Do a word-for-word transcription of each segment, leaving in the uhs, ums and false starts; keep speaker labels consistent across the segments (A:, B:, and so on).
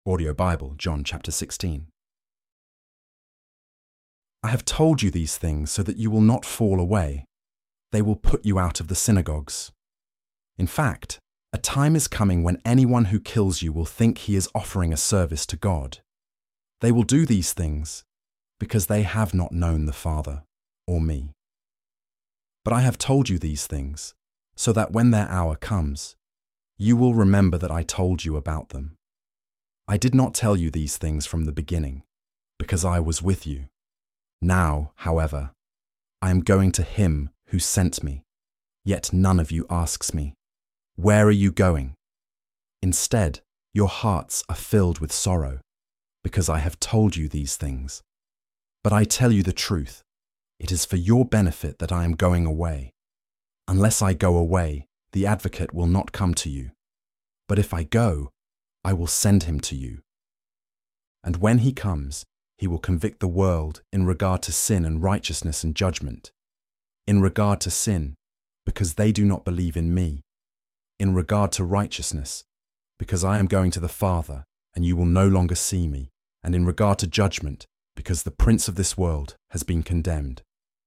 A: Audio Bible, John chapter sixteen. I have told you these things so that you will not fall away. They will put you out of the synagogues. In fact, a time is coming when anyone who kills you will think he is offering a service to God. They will do these things because they have not known the Father or me. But I have told you these things so that when their hour comes, you will remember that I told you about them. I did not tell you these things from the beginning because I was with you. Now, however, I am going to him who sent me, yet none of you asks me, "Where are you going?" Instead, your hearts are filled with sorrow because I have told you these things. But I tell you the truth, it is for your benefit that I am going away. Unless I go away, the Advocate will not come to you. But if I go, I will send him to you. And when he comes, he will convict the world in regard to sin and righteousness and judgment. In regard to sin, because they do not believe in me. In regard to righteousness, because I am going to the Father, and you will no longer see me. And in regard to judgment, because the prince of this world has been condemned.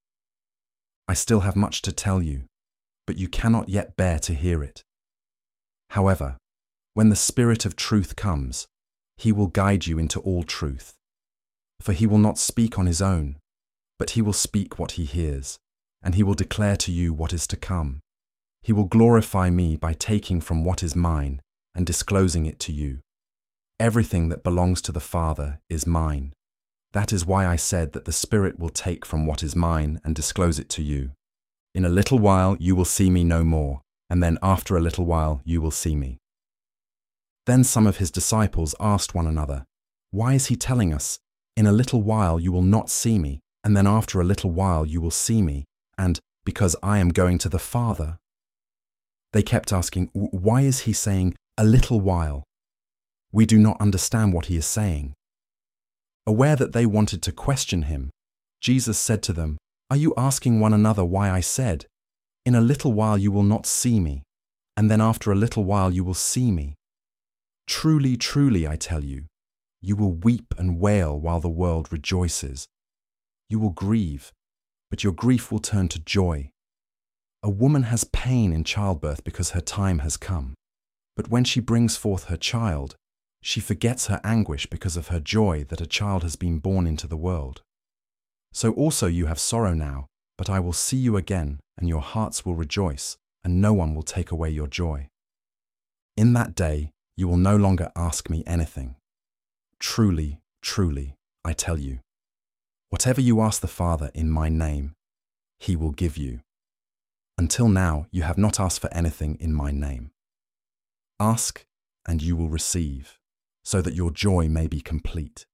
A: I still have much to tell you, but you cannot yet bear to hear it. However, when the Spirit of truth comes, he will guide you into all truth. For he will not speak on his own, but he will speak what he hears, and he will declare to you what is to come. He will glorify me by taking from what is mine and disclosing it to you. Everything that belongs to the Father is mine. That is why I said that the Spirit will take from what is mine and disclose it to you. In a little while you will see me no more, and then after a little while you will see me. Then some of his disciples asked one another, "Why is he telling us, 'In a little while you will not see me, and then after a little while you will see me,' and 'because I am going to the Father'?" They kept asking, "Why is he saying, 'a little while'? We do not understand what he is saying." Aware that they wanted to question him, Jesus said to them, "Are you asking one another why I said, 'In a little while you will not see me, and then after a little while you will see me'? Truly, truly, I tell you, you will weep and wail while the world rejoices. You will grieve, but your grief will turn to joy. A woman has pain in childbirth because her time has come, but when she brings forth her child, she forgets her anguish because of her joy that a child has been born into the world. So also you have sorrow now, but I will see you again, and your hearts will rejoice, and no one will take away your joy. In that day, you will no longer ask me anything. Truly, truly, I tell you, whatever you ask the Father in my name, he will give you. Until now, you have not asked for anything in my name. Ask, and you will receive, so that your joy may be complete.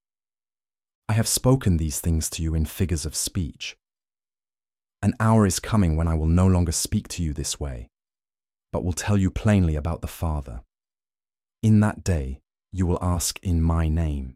A: I have spoken these things to you in figures of speech. An hour is coming when I will no longer speak to you this way, but will tell you plainly about the Father. In that day, you will ask in my name.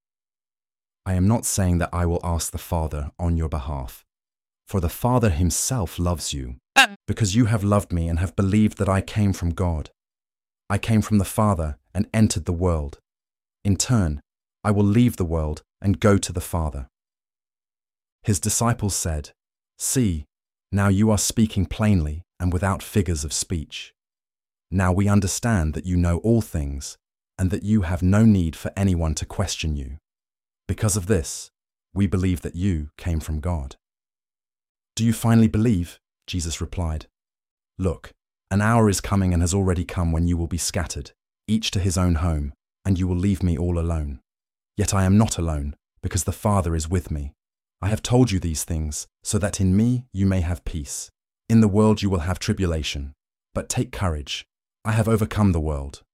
A: I am not saying that I will ask the Father on your behalf, for the Father himself loves you, because you have loved me and have believed that I came from God. I came from the Father and entered the world. In turn, I will leave the world and go to the Father." His disciples said, "See, now you are speaking plainly and without figures of speech. Now we understand that you know all things and that you have no need for anyone to question you. Because of this, we believe that you came from God." "Do you finally believe?" Jesus replied. "Look, an hour is coming and has already come when you will be scattered, each to his own home, and you will leave me all alone. Yet I am not alone, because the Father is with me. I have told you these things, so that in me you may have peace. In the world you will have tribulation, but take courage. I have overcome the world."